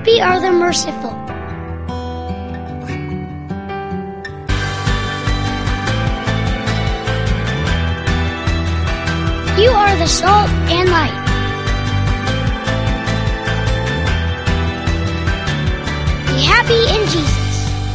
Happy are the merciful. You are the salt and light. Be happy in Jesus.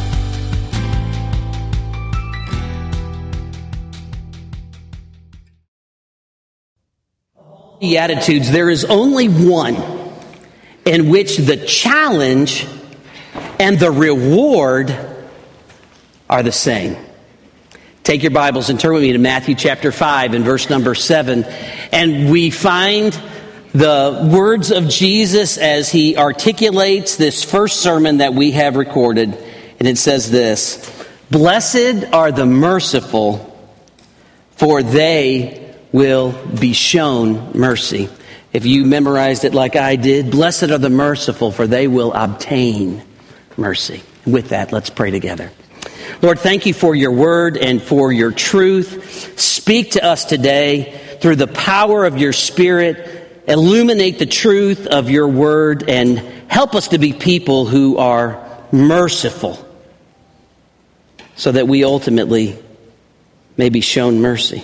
Beatitudes, there is only one in which the challenge and the reward are the same. Take your Bibles and turn with me to Matthew chapter 5 and verse number 7. And we find the words of Jesus as he articulates this first sermon that we have recorded. And it says this: "Blessed are the merciful, for they will be shown mercy." If you memorized it like I did, blessed are the merciful, for they will obtain mercy. With that, let's pray together. Lord, thank you for your word and for your truth. Speak to us today through the power of your Spirit. Illuminate the truth of your word and help us to be people who are merciful so that we ultimately may be shown mercy.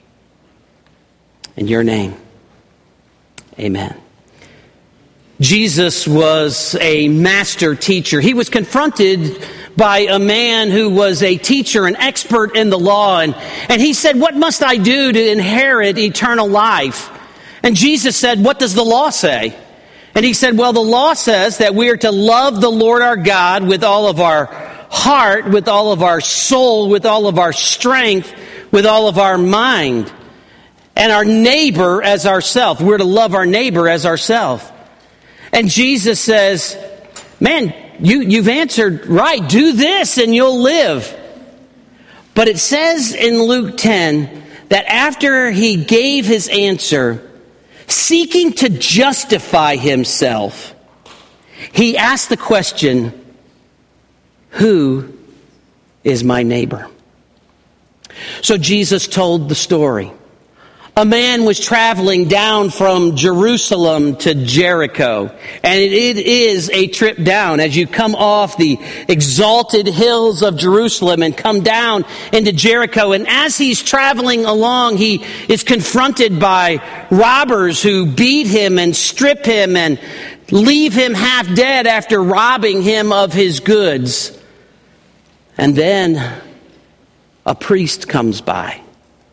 In your name, amen. Jesus was a master teacher. He was confronted by a man who was a teacher, an expert in the law, and he said, "What must I do to inherit eternal life?" And Jesus said, "What does the law say?" And he said, "Well, the law says that we are to love the Lord our God with all of our heart, with all of our soul, with all of our strength, with all of our mind, and our neighbor as ourselves." We're to love our neighbor as ourselves. And Jesus says, "Man, you've answered right. Do this and you'll live." But it says in Luke 10 that after he gave his answer, seeking to justify himself, he asked the question, "Who is my neighbor?" So Jesus told the story. A man was traveling down from Jerusalem to Jericho, and it is a trip down as you come off the exalted hills of Jerusalem and come down into Jericho. And as he's traveling along, he is confronted by robbers who beat him and strip him and leave him half dead after robbing him of his goods. And then a priest comes by.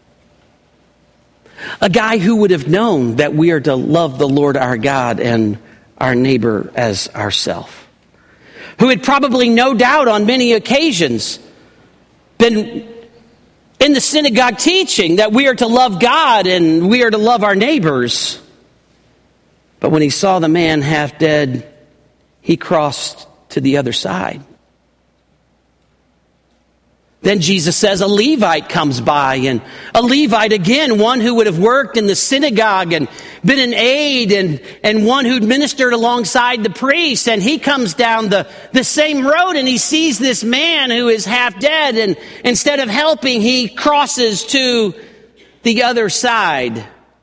A guy who would have known that we are to love the Lord our God and our neighbor as ourselves. Who had probably, no doubt, on many occasions been in the synagogue teaching that we are to love God and we are to love our neighbors. But when he saw the man half dead, he crossed to the other side. Then Jesus says a Levite comes by, and a Levite, again, one who would have worked in the synagogue and been an aide and one who'd ministered alongside the priest. And he comes down the same road and he sees this man who is half dead, and instead of helping, he crosses to the other side.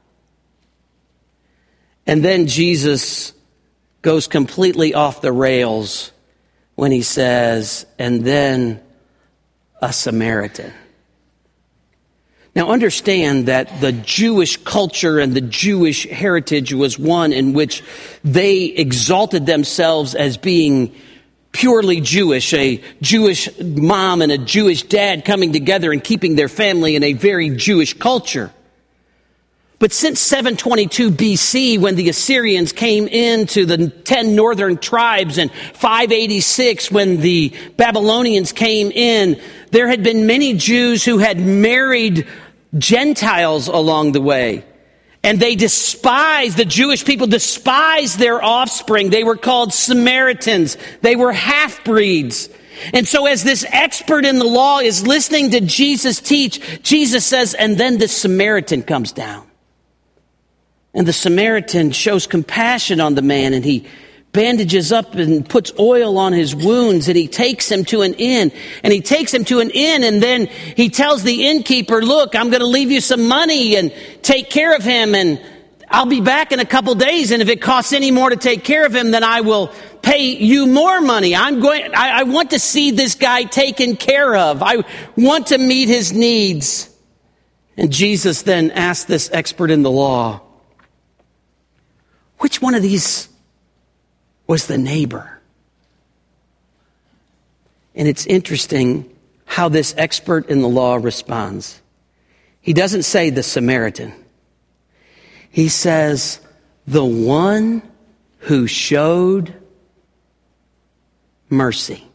And then Jesus goes completely off the rails when he says, "And then a Samaritan." Now understand that the Jewish culture and the Jewish heritage was one in which they exalted themselves as being purely Jewish, a Jewish mom and a Jewish dad coming together and keeping their family in a very Jewish culture. But since 722 BC, when the Assyrians came into the 10 northern tribes, and 586, when the Babylonians came in, there had been many Jews who had married Gentiles along the way. And they despised, the Jewish people despised their offspring. They were called Samaritans. They were half-breeds. And so as this expert in the law is listening to Jesus teach, Jesus says, "And then this Samaritan comes down." And the Samaritan shows compassion on the man, and he bandages up and puts oil on his wounds, and he takes him to an inn. And he takes him to an inn, and then he tells the innkeeper, "Look, I'm going to leave you some money and take care of him, and I'll be back in a couple days, and if it costs any more to take care of him, then I will pay you more money. I want to see this guy taken care of. I want to meet his needs. And Jesus then asked this expert in the law, which one of these was the neighbor? And it's interesting how this expert in the law responds. He doesn't say the Samaritan. He says, the one who showed mercy.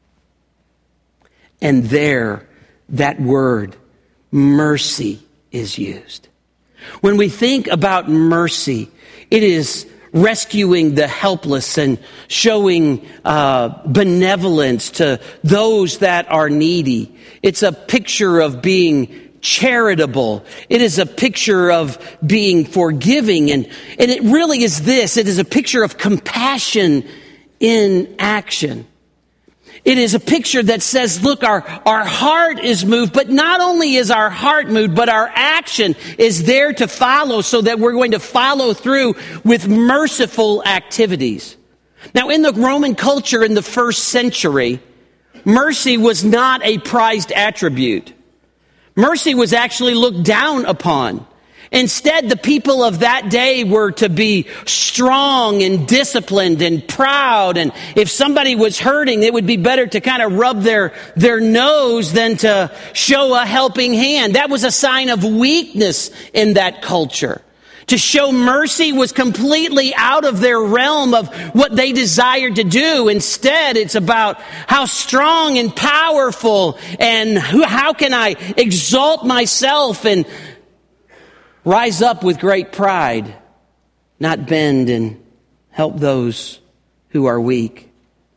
And there, that word, mercy, is used. When we think about mercy, it is rescuing the helpless and showing benevolence to those that are needy. It's a picture of being charitable. It is a picture of being forgiving. And it really is this. It is a picture of compassion in action. It is a picture that says, look, our heart is moved, but not only is our heart moved, but our action is there to follow, so that we're going to follow through with merciful activities. Now, in the Roman culture in the first century, mercy was not a prized attribute. Mercy was actually looked down upon. Instead, the people of that day were to be strong and disciplined and proud. And if somebody was hurting, it would be better to kind of rub their nose than to show a helping hand. That was a sign of weakness in that culture. To show mercy was completely out of their realm of what they desired to do. Instead, it's about how strong and powerful and how can I exalt myself and rise up with great pride, not bend and help those who are weak.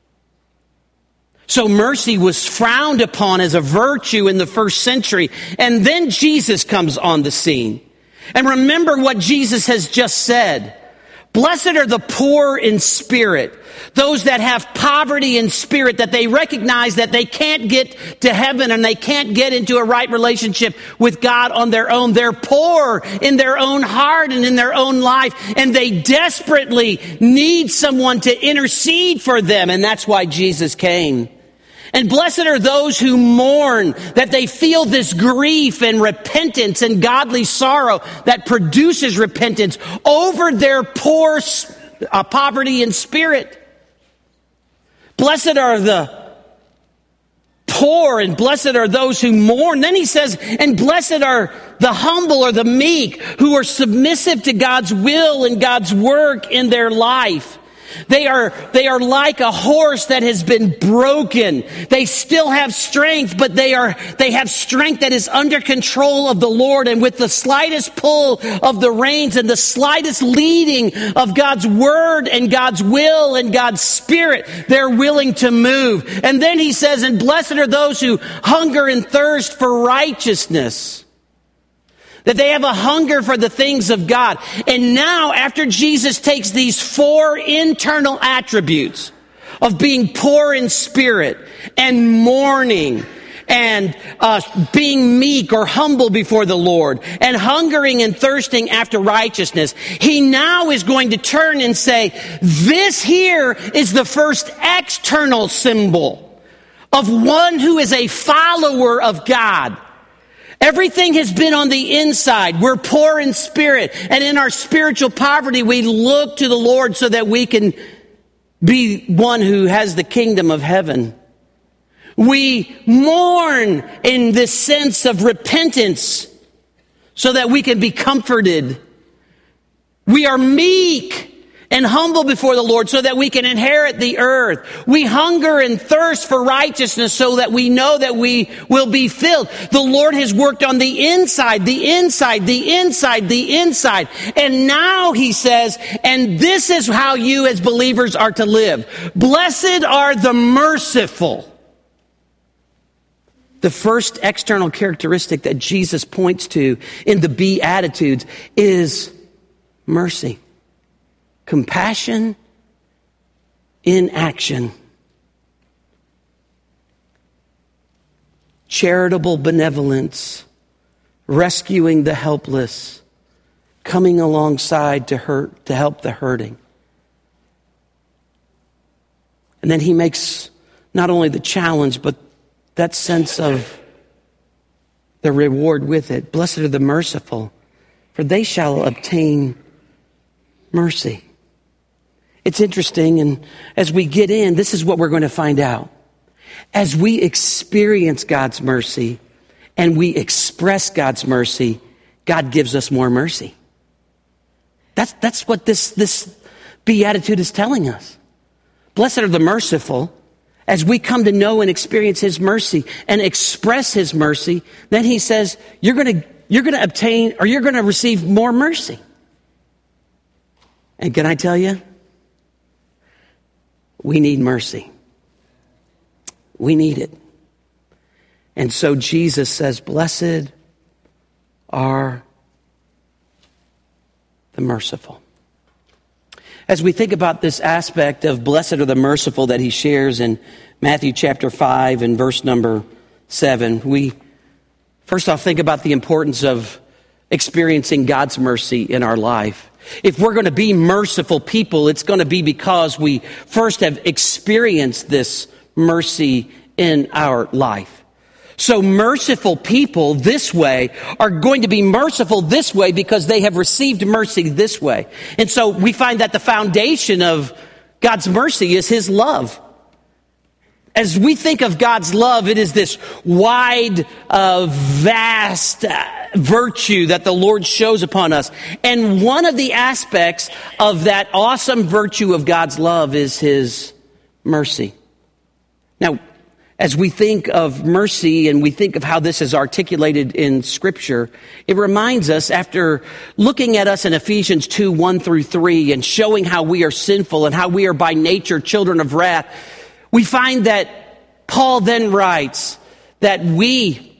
So mercy was frowned upon as a virtue in the first century. And then Jesus comes on the scene. And remember what Jesus has just said. Blessed are the poor in spirit, those that have poverty in spirit, that they recognize that they can't get to heaven and they can't get into a right relationship with God on their own. They're poor in their own heart and in their own life, and they desperately need someone to intercede for them, and that's why Jesus came. And blessed are those who mourn, that they feel this grief and repentance and godly sorrow that produces repentance over their poverty in spirit. Blessed are the poor and blessed are those who mourn. Then he says, and blessed are the humble or the meek, who are submissive to God's will and God's work in their life. They are like a horse that has been broken. They still have strength, but they have strength that is under control of the Lord. And with the slightest pull of the reins and the slightest leading of God's word and God's will and God's spirit, they're willing to move. And then he says, and blessed are those who hunger and thirst for righteousness. That they have a hunger for the things of God. And now, after Jesus takes these four internal attributes of being poor in spirit and mourning and being meek or humble before the Lord and hungering and thirsting after righteousness, he now is going to turn and say, this here is the first external symbol of one who is a follower of God. Everything has been on the inside. We're poor in spirit. And in our spiritual poverty, we look to the Lord so that we can be one who has the kingdom of heaven. We mourn in this sense of repentance so that we can be comforted. We are meek and humble before the Lord so that we can inherit the earth. We hunger and thirst for righteousness so that we know that we will be filled. The Lord has worked on the inside, the inside, the inside, the inside. And now he says, and this is how you as believers are to live. Blessed are the merciful. The first external characteristic that Jesus points to in the Beatitudes is mercy. Compassion in action. Charitable benevolence. Rescuing the helpless. Coming alongside to help the hurting. And then he makes not only the challenge, but that sense of the reward with it. Blessed are the merciful, for they shall obtain mercy. It's interesting, and as we get in, this is what we're going to find out. As we experience God's mercy and we express God's mercy, God gives us more mercy. That's what this beatitude is telling us. Blessed are the merciful. As we come to know and experience his mercy and express his mercy, then he says, you're going to obtain, or you're going to receive more mercy. And can I tell you? We need mercy. We need it. And so Jesus says, blessed are the merciful. As we think about this aspect of blessed are the merciful that he shares in Matthew chapter 5 and verse number 7, we first off think about the importance of experiencing God's mercy in our life. If we're going to be merciful people, it's going to be because we first have experienced this mercy in our life. So merciful people this way are going to be merciful this way because they have received mercy this way. And so we find that the foundation of God's mercy is his love. As we think of God's love, it is this wide, vast virtue that the Lord shows upon us. And one of the aspects of that awesome virtue of God's love is his mercy. Now, as we think of mercy and we think of how this is articulated in Scripture, it reminds us, after looking at us in Ephesians 2, 1 through 3, and showing how we are sinful and how we are by nature children of wrath, we find that Paul then writes that we,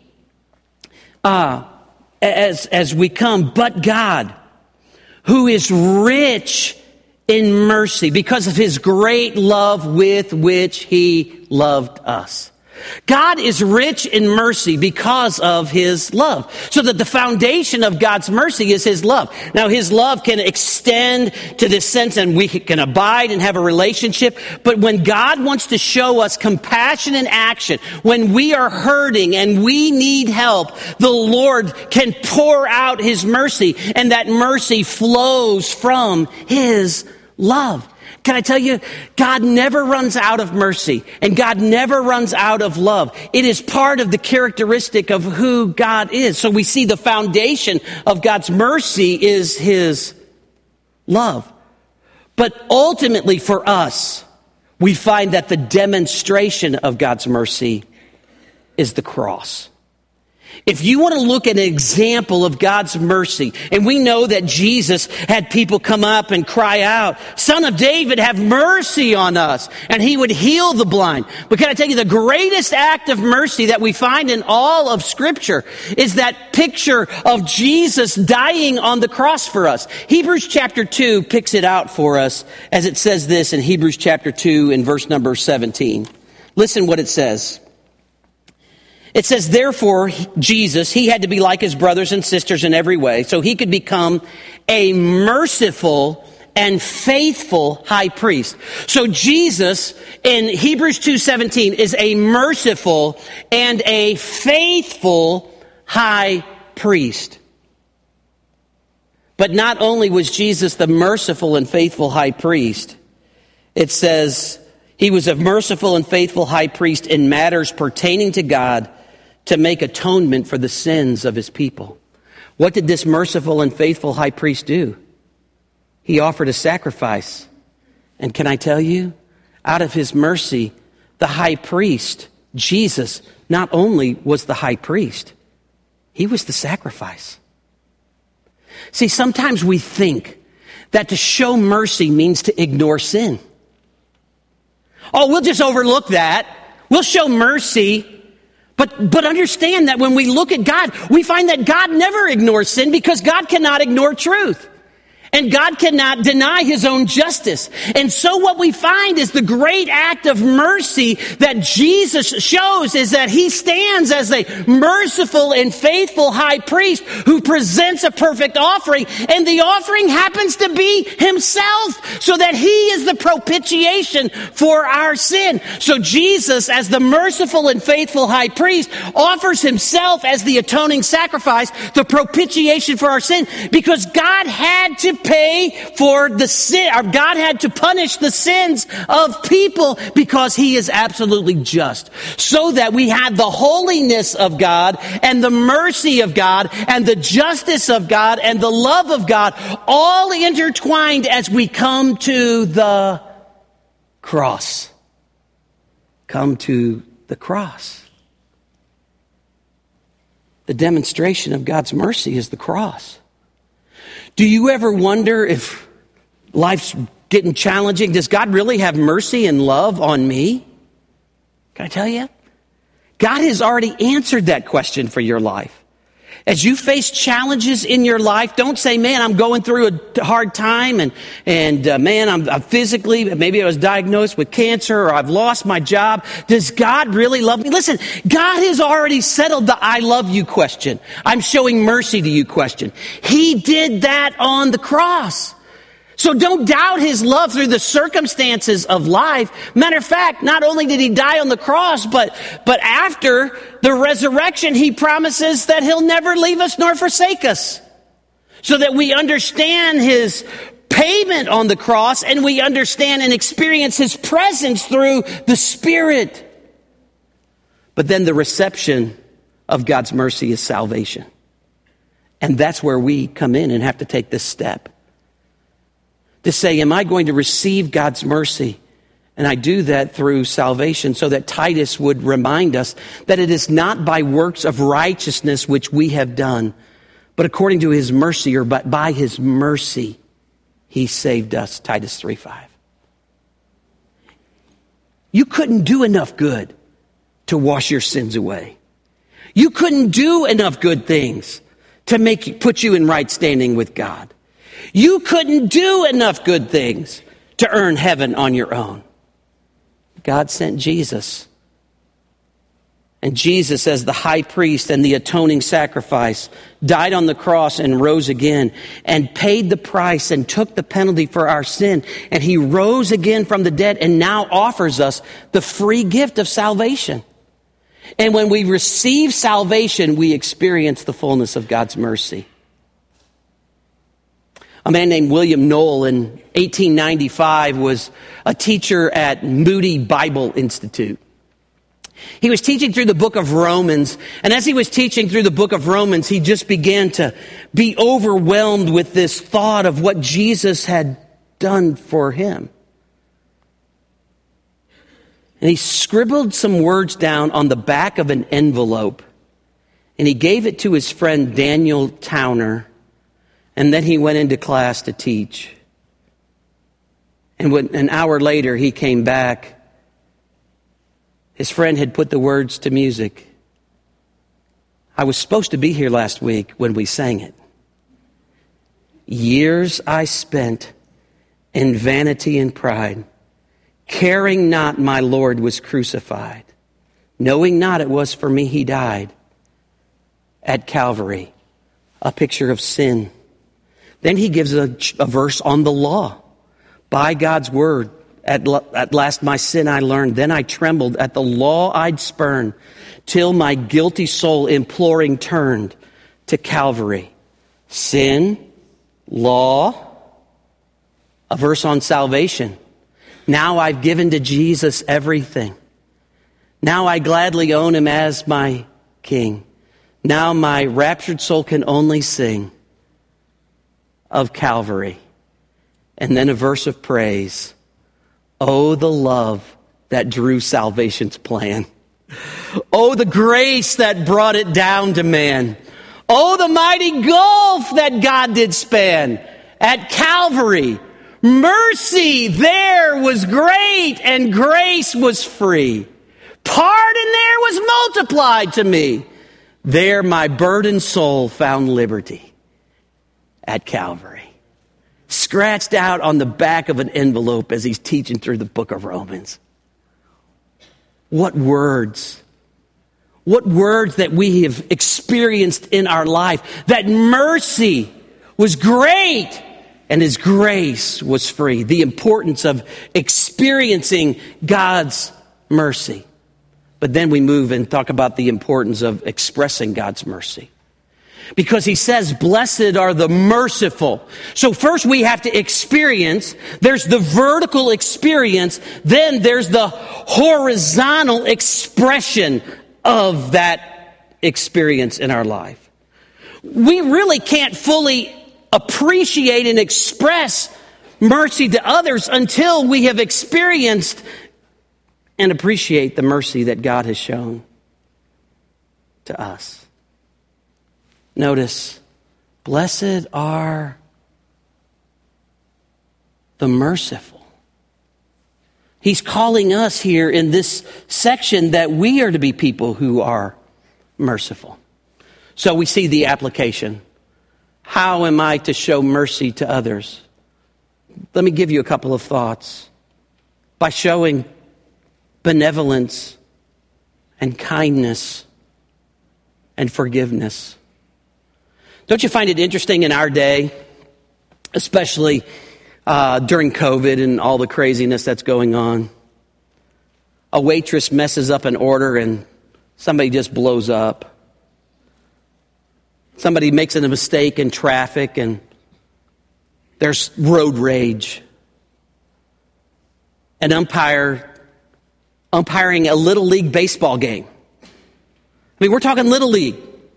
as we come, but God, who is rich in mercy because of his great love with which he loved us. God is rich in mercy because of his love. So that the foundation of God's mercy is his love. Now, his love can extend to this sense and we can abide and have a relationship. But when God wants to show us compassion in action, when we are hurting and we need help, the Lord can pour out his mercy, and that mercy flows from his love. Can I tell you, God never runs out of mercy, and God never runs out of love. It is part of the characteristic of who God is. So we see the foundation of God's mercy is his love. But ultimately for us, we find that the demonstration of God's mercy is the cross. If you want to look at an example of God's mercy, and we know that Jesus had people come up and cry out, Son of David, have mercy on us, and he would heal the blind. But can I tell you, the greatest act of mercy that we find in all of Scripture is that picture of Jesus dying on the cross for us. Hebrews chapter 2 picks it out for us as it says this in Hebrews chapter 2 in verse number 17. Listen what it says. It says, therefore, Jesus, he had to be like his brothers and sisters in every way, so he could become a merciful and faithful high priest. So Jesus, in Hebrews 2:17, is a merciful and a faithful high priest. But not only was Jesus the merciful and faithful high priest, it says he was a merciful and faithful high priest in matters pertaining to God, to make atonement for the sins of his people. What did this merciful and faithful high priest do? He offered a sacrifice. And can I tell you, out of his mercy, the high priest, Jesus, not only was the high priest, he was the sacrifice. See, sometimes we think that to show mercy means to ignore sin. Oh, we'll just overlook that. We'll show mercy. But understand that when we look at God, we find that God never ignores sin because God cannot ignore truth. And God cannot deny his own justice. And so what we find is the great act of mercy that Jesus shows is that he stands as a merciful and faithful high priest who presents a perfect offering. And the offering happens to be himself, so that he is the propitiation for our sin. So Jesus, as the merciful and faithful high priest, offers himself as the atoning sacrifice, the propitiation for our sin, because God had to pay for the sin, or God had to punish the sins of people because he is absolutely just. So that we had the holiness of God and the mercy of God and the justice of God and the love of God all intertwined as we come to the cross. Come to the cross. The demonstration of God's mercy is the cross. Do you ever wonder if life's getting challenging? Does God really have mercy and love on me? Can I tell you? God has already answered that question for your life. As you face challenges in your life, don't say, man, I'm going through a hard time and man, I'm physically, maybe I was diagnosed with cancer or I've lost my job. Does God really love me? Listen, God has already settled the I love you question. I'm showing mercy to you question. He did that on the cross. So don't doubt his love through the circumstances of life. Matter of fact, not only did he die on the cross, but after the resurrection, he promises that he'll never leave us nor forsake us. So that we understand his payment on the cross and we understand and experience his presence through the Spirit. But then the reception of God's mercy is salvation. And that's where we come in and have to take this step. To say, am I going to receive God's mercy? And I do that through salvation, so that Titus would remind us that it is not by works of righteousness which we have done, but according to his mercy, or by his mercy, he saved us. Titus 3:5. You couldn't do enough good to wash your sins away. You couldn't do enough good things to put you in right standing with God. You couldn't do enough good things to earn heaven on your own. God sent Jesus. And Jesus, as the high priest and the atoning sacrifice, died on the cross and rose again and paid the price and took the penalty for our sin. And he rose again from the dead and now offers us the free gift of salvation. And when we receive salvation, we experience the fullness of God's mercy. A man named William Knoll in 1895 was a teacher at Moody Bible Institute. He was teaching through the book of Romans, and as he was teaching through the book of Romans, he just began to be overwhelmed with this thought of what Jesus had done for him. And he scribbled some words down on the back of an envelope, and he gave it to his friend Daniel Towner. And then he went into class to teach. And when an hour later he came back, his friend had put the words to music. I was supposed to be here last week when we sang it. Years I spent in vanity and pride, caring not my Lord was crucified, knowing not it was for me he died. At Calvary, a picture of sin. Then he gives a verse on the law. By God's word, at last my sin I learned. Then I trembled at the law I'd spurn, till my guilty soul imploring turned to Calvary. Sin, law, a verse on salvation. Now I've given to Jesus everything. Now I gladly own him as my King. Now my raptured soul can only sing of Calvary. And then a verse of praise. Oh, the love that drew salvation's plan. Oh, the grace that brought it down to man. Oh, the mighty gulf that God did span. At Calvary, mercy there was great and grace was free. Pardon there was multiplied to me. There my burdened soul found liberty. At Calvary. scratched out on the back of an envelope as he's teaching through the book of Romans. What words. What words that we have experienced in our life. That mercy was great and his grace was free. The importance of experiencing God's mercy. But then we move and talk about the importance of expressing God's mercy. Because he says, blessed are the merciful. So first we have to experience. There's the vertical experience. Then there's the horizontal expression of that experience in our life. We really can't fully appreciate and express mercy to others until we have experienced and appreciate the mercy that God has shown to us. Notice, blessed are the merciful. He's calling us here in this section that we are to be people who are merciful. So we see the application. How am I to show mercy to others? Let me give you a couple of thoughts. By showing benevolence and kindness and forgiveness. Don't you find it interesting in our day, especially during COVID and all the craziness that's going on? A waitress messes up an order and somebody just blows up. Somebody makes a mistake in traffic and there's road rage. An umpiring a Little League baseball game. I mean, we're talking Little League.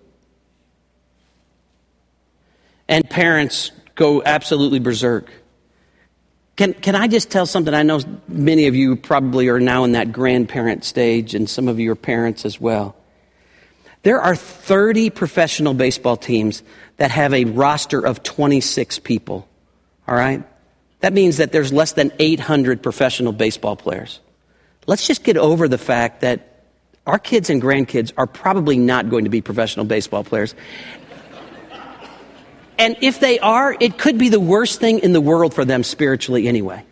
And parents go absolutely berserk. Can I just tell something? I know many of you probably are now in that grandparent stage, and some of you are parents as well. There are 30 professional baseball teams that have a roster of 26 people. All right? That means that there's less than 800 professional baseball players. Let's just get over the fact that our kids and grandkids are probably not going to be professional baseball players. And if they are, it could be the worst thing in the world for them spiritually anyway.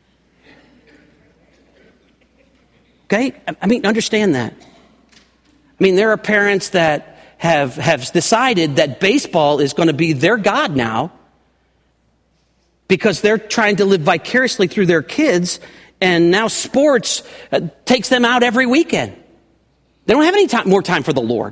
Okay? I mean, understand that. I mean, there are parents that have decided that baseball is going to be their God now because they're trying to live vicariously through their kids, and now sports takes them out every weekend. They don't have any more time for the Lord.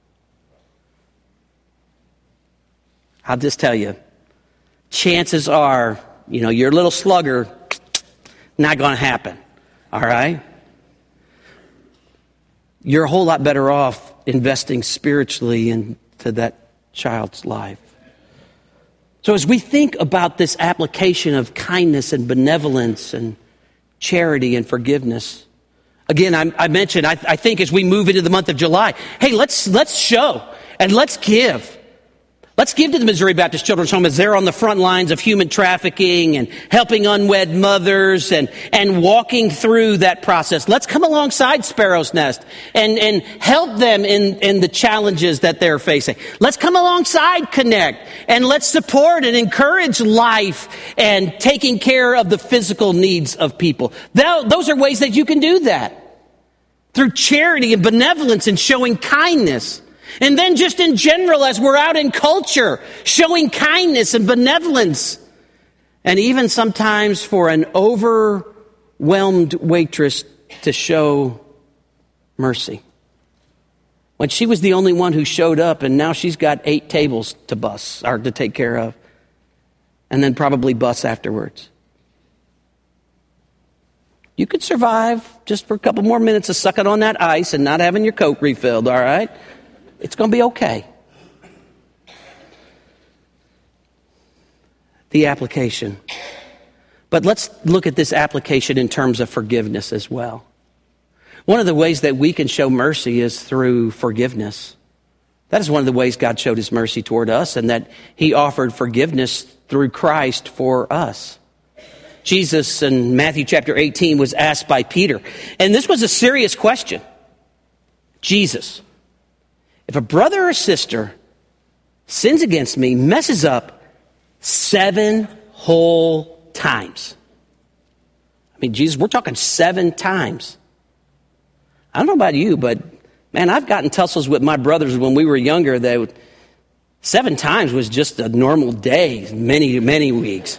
I'll just tell you, chances are, your little slugger, not going to happen. All right? You're a whole lot better off investing spiritually into that child's life. So as we think about this application of kindness and benevolence and charity and forgiveness, again, I mentioned, I think as we move into the month of July, hey, let's show and let's give. Let's give to the Missouri Baptist Children's Home as they're on the front lines of human trafficking and helping unwed mothers and walking through that process. Let's come alongside Sparrow's Nest and help them in the challenges that they're facing. Let's come alongside Connect and let's support and encourage life and taking care of the physical needs of people. Those are ways that you can do that through charity and benevolence and showing kindness. And then just in general, as we're out in culture, showing kindness and benevolence. And even sometimes for an overwhelmed waitress to show mercy. When she was the only one who showed up, and now she's got 8 tables to bus, or to take care of. And then probably bus afterwards. You could survive just for a couple more minutes of sucking on that ice and not having your Coke refilled, all right? It's going to be okay. The application. But let's look at this application in terms of forgiveness as well. One of the ways that we can show mercy is through forgiveness. That is one of the ways God showed his mercy toward us, and that he offered forgiveness through Christ for us. Jesus in Matthew chapter 18 was asked by Peter, and this was a serious question. Jesus, if a brother or sister sins against me, messes up 7 whole times. I mean, Jesus, we're talking 7 times. I don't know about you, but man, I've gotten tussles with my brothers when we were younger that 7 times was just a normal day, many, many weeks.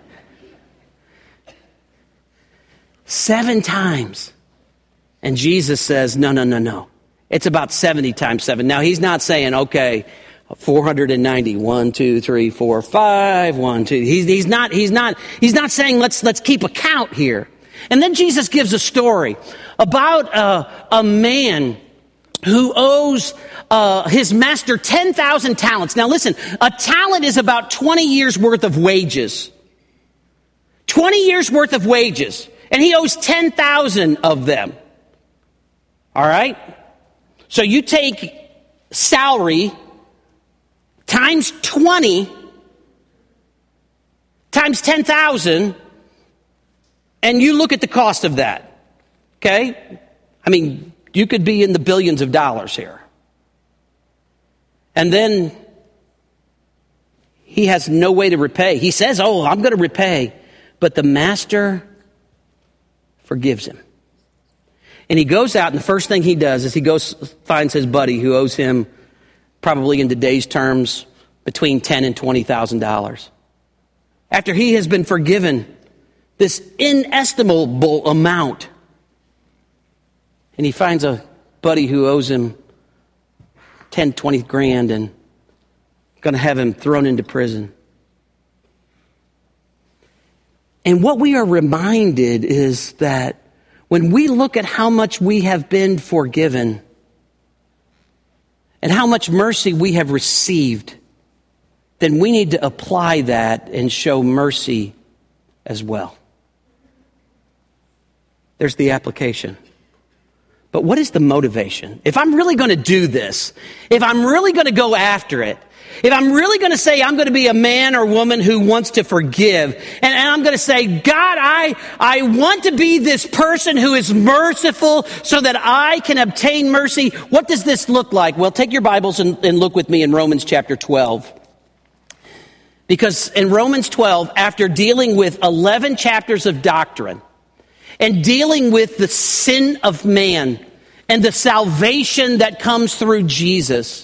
7 times. And Jesus says, no. It's about 70 times 7. Now, he's not saying, okay, 490, 1, 2, 3, 4, 5, 1, 2. He's not saying let's keep a count here. And then Jesus gives a story about a man who owes his master 10,000 talents. Now listen, a talent is about 20 years worth of wages. 20 years worth of wages. And he owes 10,000 of them. All right? So you take salary times 20 times 10,000 and you look at the cost of that. Okay? I mean, you could be in the billions of dollars here. And then he has no way to repay. He says, I'm going to repay. But the master forgives him. And he goes out, and the first thing he does is he finds his buddy who owes him, probably in today's terms, between $10,000 and $20,000. After he has been forgiven this inestimable amount, and he finds a buddy who owes him 10, 20 grand and going to have him thrown into prison. And what we are reminded is that when we look at how much we have been forgiven and how much mercy we have received, then we need to apply that and show mercy as well. There's the application. But what is the motivation? If I'm really going to do this, if I'm really going to go after it, if I'm really going to say I'm going to be a man or woman who wants to forgive, and I'm going to say, God, I want to be this person who is merciful so that I can obtain mercy, what does this look like? Well, take your Bibles and look with me in Romans chapter 12. Because in Romans 12, after dealing with 11 chapters of doctrine, and dealing with the sin of man and the salvation that comes through Jesus,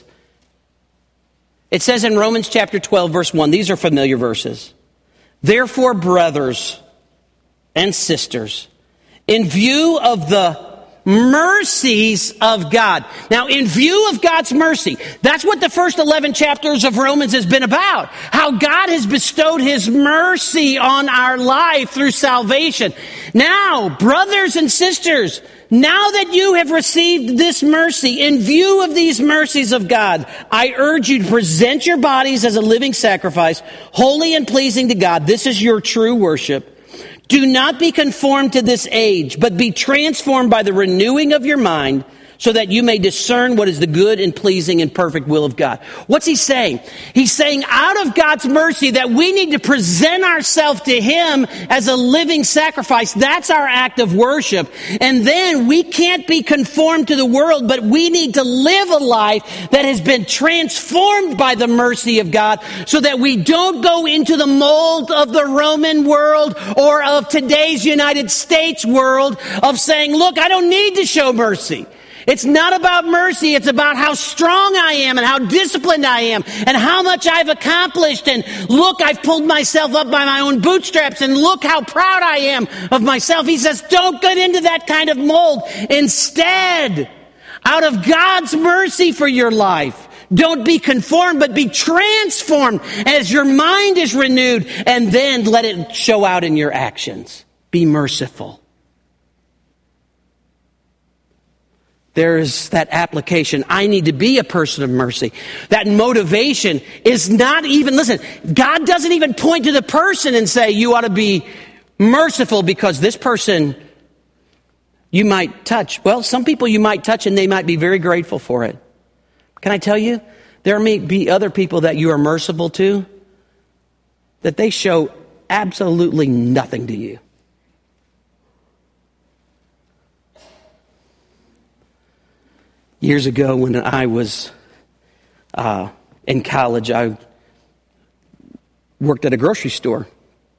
it says in Romans chapter 12, verse 1, these are familiar verses. Therefore, brothers and sisters, in view of the mercies of God. Now, in view of God's mercy, that's what the first 11 chapters of Romans has been about. How God has bestowed his mercy on our life through salvation. Now, brothers and sisters, now that you have received this mercy, in view of these mercies of God, I urge you to present your bodies as a living sacrifice, holy and pleasing to God. This is your true worship. Do not be conformed to this age, but be transformed by the renewing of your mind, so that you may discern what is the good and pleasing and perfect will of God. What's he saying? He's saying out of God's mercy that we need to present ourselves to him as a living sacrifice. That's our act of worship. And then we can't be conformed to the world, but we need to live a life that has been transformed by the mercy of God, so that we don't go into the mold of the Roman world or of today's United States world of saying, look, I don't need to show mercy. It's not about mercy. It's about how strong I am and how disciplined I am and how much I've accomplished. And look, I've pulled myself up by my own bootstraps, and look how proud I am of myself. He says, don't get into that kind of mold. Instead, out of God's mercy for your life, don't be conformed, but be transformed as your mind is renewed, and then let it show out in your actions. Be merciful. There's that application. I need to be a person of mercy. That motivation is not even, listen, God doesn't even point to the person and say, you ought to be merciful because this person you might touch. Well, some people you might touch and they might be very grateful for it. Can I tell you, there may be other people that you are merciful to that they show absolutely nothing to you. Years ago, when I was in college, I worked at a grocery store.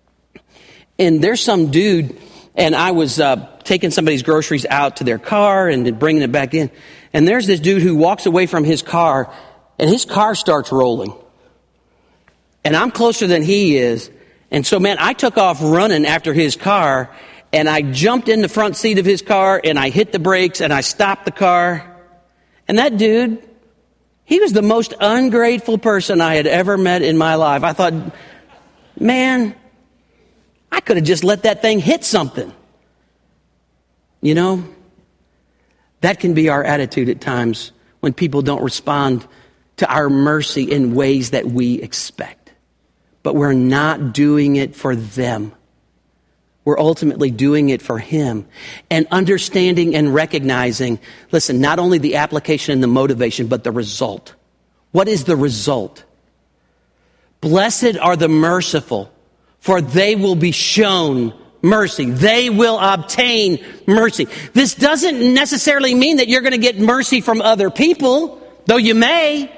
And there's some dude, and I was taking somebody's groceries out to their car and then bringing it back in. And there's this dude who walks away from his car, and his car starts rolling. And I'm closer than he is. And so, man, I took off running after his car, and I jumped in the front seat of his car, and I hit the brakes, and I stopped the car. And that dude, he was the most ungrateful person I had ever met in my life. I thought, man, I could have just let that thing hit something. You know, that can be our attitude at times when people don't respond to our mercy in ways that we expect. But we're not doing it for them. We're ultimately doing it for Him. And understanding and recognizing, listen, not only the application and the motivation, but the result. What is the result? Blessed are the merciful, for they will be shown mercy. They will obtain mercy. This doesn't necessarily mean that you're going to get mercy from other people, though you may.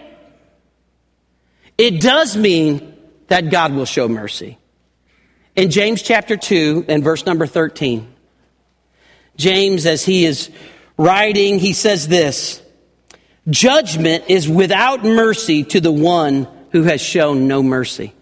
It does mean that God will show mercy. In James chapter 2 and verse number 13, James, as he is writing, he says this: judgment is without mercy to the one who has shown no mercy.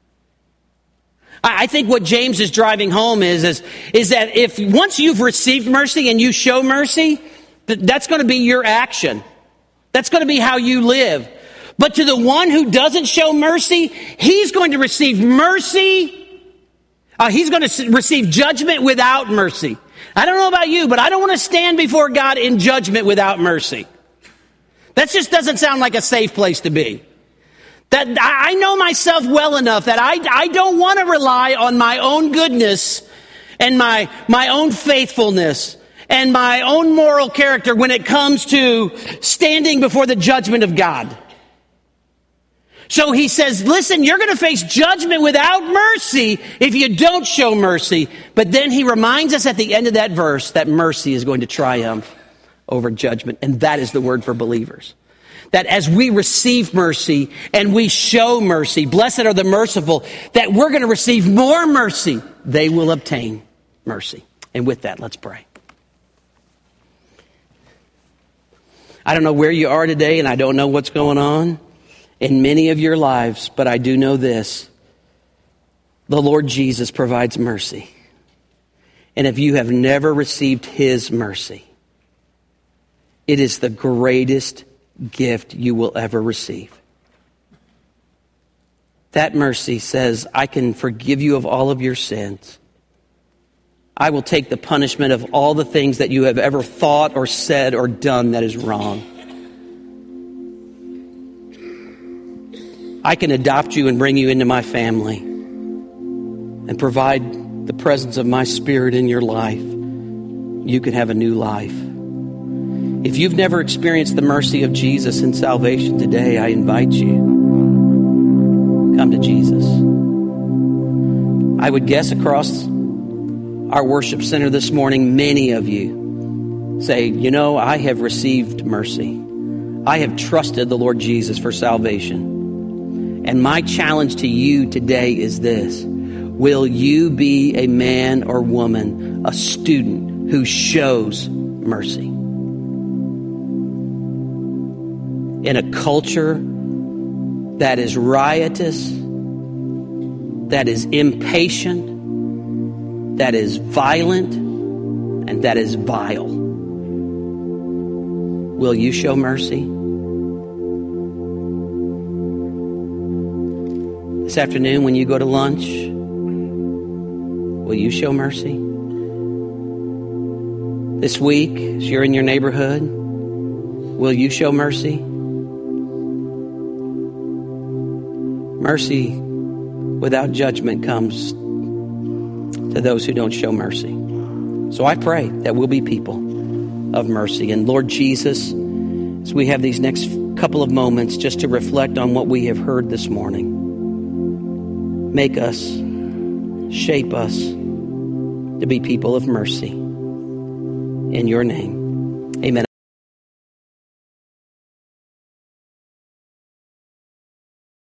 I think what James is driving home is that if once you've received mercy and you show mercy, that's going to be your action. That's going to be how you live. But to the one who doesn't show mercy, he's going to receive mercy. He's going to receive judgment without mercy. I don't know about you, but I don't want to stand before God in judgment without mercy. That just doesn't sound like a safe place to be. That I know myself well enough that I don't want to rely on my own goodness and my own faithfulness and my own moral character when it comes to standing before the judgment of God. So he says, listen, you're going to face judgment without mercy if you don't show mercy. But then he reminds us at the end of that verse that mercy is going to triumph over judgment. And that is the word for believers. That as we receive mercy and we show mercy, blessed are the merciful, that we're going to receive more mercy. They will obtain mercy. And with that, let's pray. I don't know where you are today, and I don't know what's going on in many of your lives, but I do know this: the Lord Jesus provides mercy. And if you have never received His mercy, it is the greatest gift you will ever receive. That mercy says, I can forgive you of all of your sins. I will take the punishment of all the things that you have ever thought or said or done that is wrong. I can adopt you and bring you into my family and provide the presence of my Spirit in your life. You can have a new life. If you've never experienced the mercy of Jesus in salvation today, I invite you, come to Jesus. I would guess across our worship center this morning, many of you say, you know, I have received mercy. I have trusted the Lord Jesus for salvation. And my challenge to you today is this: will you be a man or woman, a student who shows mercy? In a culture that is riotous, that is impatient, that is violent, and that is vile, will you show mercy? This afternoon when you go to lunch, will you show mercy? This week, as you're in your neighborhood, will you show mercy? Mercy without judgment comes to those who don't show mercy. So I pray that we'll be people of mercy. And Lord Jesus, as we have these next couple of moments just to reflect on what we have heard this morning, make us, shape us to be people of mercy. In your name.